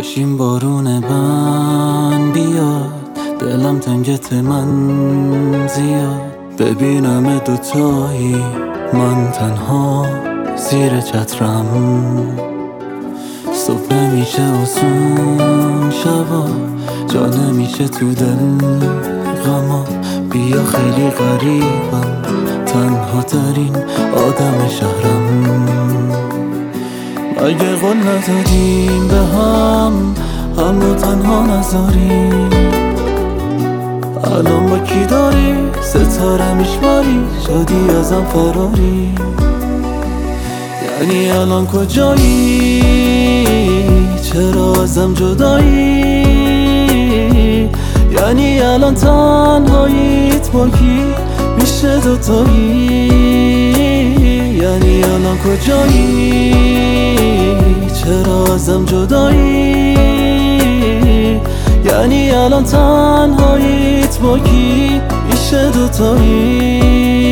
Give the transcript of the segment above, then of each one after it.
کاشیم بارون من بیاد، دلم تنگت من زیاد. ببینم دوتایی من تنها زیر چترم. صبح نمیشه آسون شبا، جا نمیشه تو دل غما. بیا خیلی غریبم، تنها ترین آدم شهرم. اگه قول ندادیم به هم رو تنها نذاریم. الان با کی داری ستاره میشماری، شدی ازم فراری. یعنی الان کجایی، چرا ازم جدایی؟ یعنی الان تنهاییت با کی میشه دوتایی؟ یعنی الان کجایی، چرا ازم جدایی؟ یعنی الان تنهاییت با کی میشه دوتایی؟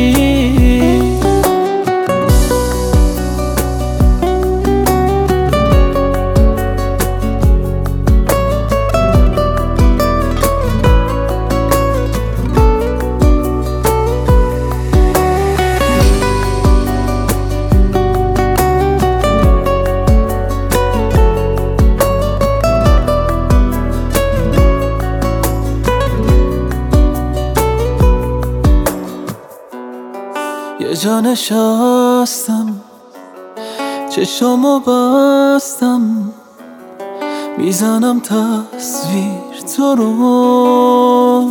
یه جا نشستم، چشامو بستم، میزنم تصویر تو رو.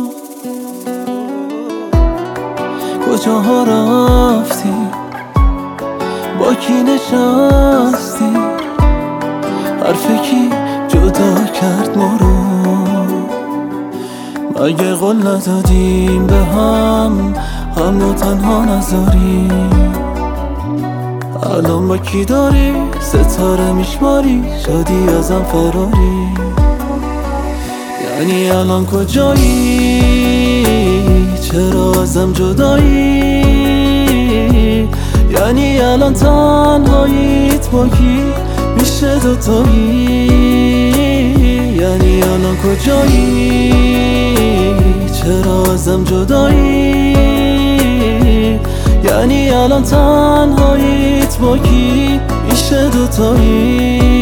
کجاها رفتی، با کی نشستی؟ حرف کی جدا کرد ما رو؟ مگه قول ندادیم به هم رو تنها نذاریم؟ الان با کی داری ستاره میشماری، شدی ازم فراری. یعنی الان کجایی، چرا ازم جدایی؟ یعنی الان تنهاییت با کی میشه دوتایی؟ یعنی الان کجایی، چرا ازم جدایی؟ یعنی الان تنهاییت با کی میشه دوتایی؟